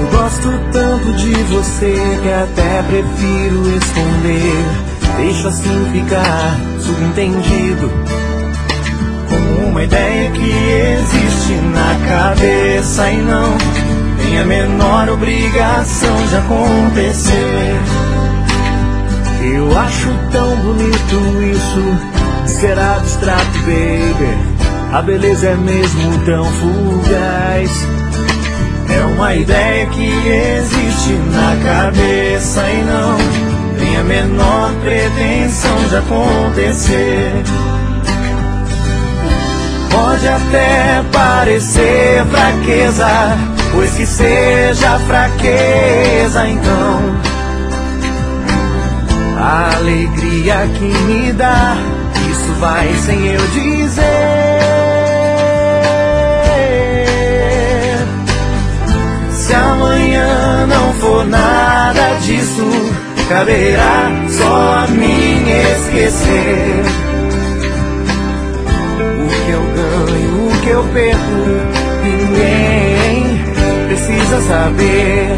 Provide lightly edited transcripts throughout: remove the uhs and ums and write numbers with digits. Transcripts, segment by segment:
Eu gosto tanto de você que até prefiro esconder. Deixo assim ficar subentendido, como uma ideia que existe na cabeça e não tem a menor obrigação de acontecer. Eu acho tão bonito isso, ser abstrato, baby. A beleza é mesmo tão fugaz. É uma ideia que existe na cabeça e não tem a menor pretensão de acontecer. Pode até parecer fraqueza, pois que seja fraqueza então. A alegria que me dá, isso vai sem eu dizer. Se amanhã não for nada disso, caberá só a mim esquecer. O que eu ganho, o que eu perco, ninguém precisa saber.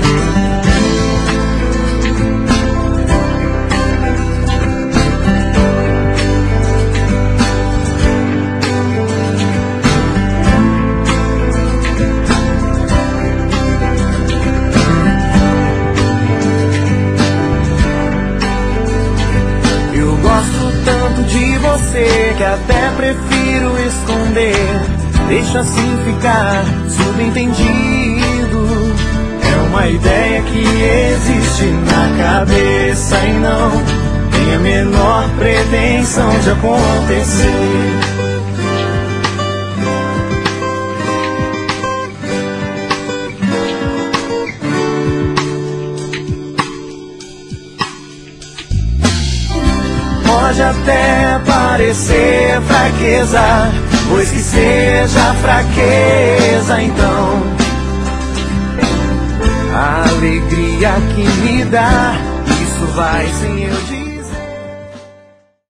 De você que até prefiro esconder. Deixa assim ficar subentendido. É uma ideia que existe na cabeça e não tem a menor pretensão de acontecer. Pode até parecer fraqueza, pois que seja fraqueza então. A alegria que me dá, isso vai sem eu dizer.